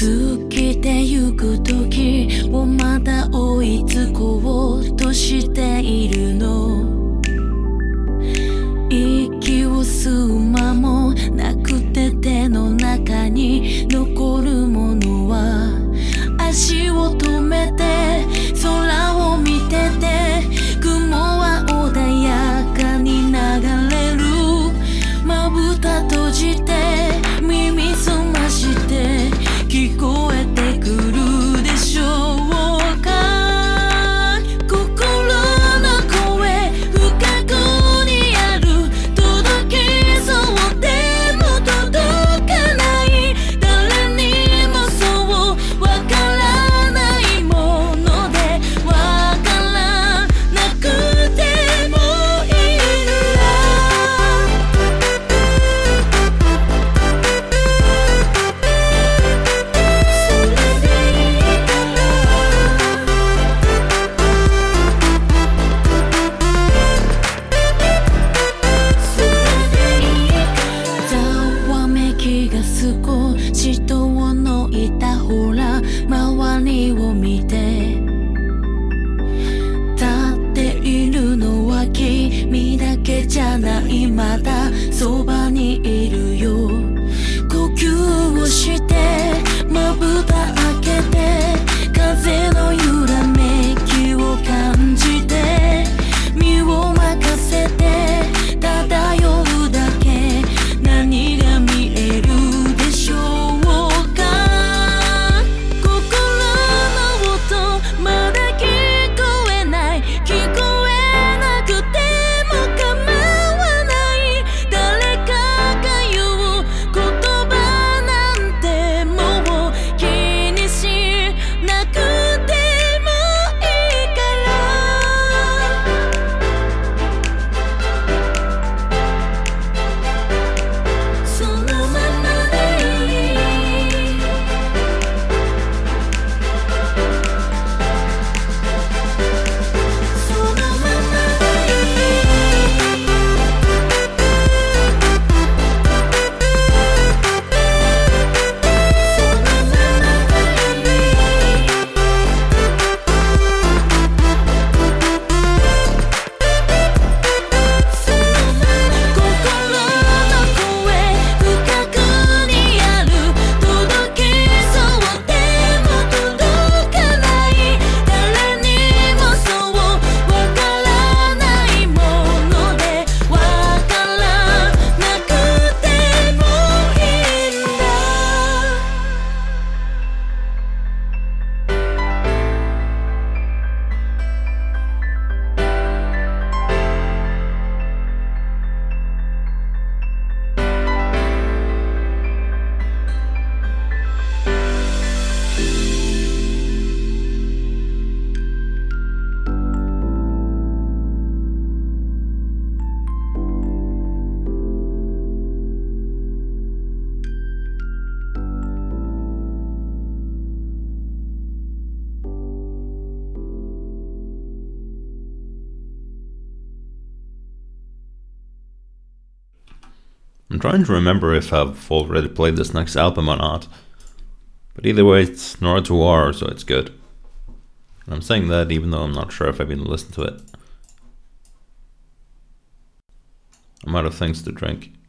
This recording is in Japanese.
過ぎてゆく時をまだ追いつこうとしているの。息を吸う間もなくて手の中に残るものは足を止めて空を見てて雲は穏やかに流れる。まぶた閉じて耳すまして聞こえてくるでしょうか。心の声深くにある届きそうでも届かない誰にもそうわからないものでわからなくてもいいんだ。それでいいからそれでいいからざわめきが少し遠のいた。ほら周りを見て立っているのは君だけじゃない。まだそばにいるよ。呼吸をしてまぶた開けて風の揺らめきを感じて身を任せて漂うだけ。何が見えるでしょうか。心の音まだ聞こえない。聞こえなくても構わない。誰かが言う言葉なんてもう気にしなくてもいいから。そのままでいい。そのままでいい。そのままでいい。心の声深くにある届きそうでも届かない誰にもそうわからないものでわからなくてもいいんだ。 I'm trying to remember if I've already played this next album or not. But either way, it's Noir, so it's good. And I'm saying that even though I'm not sure if I've even listened to it. I'm out of things to drink.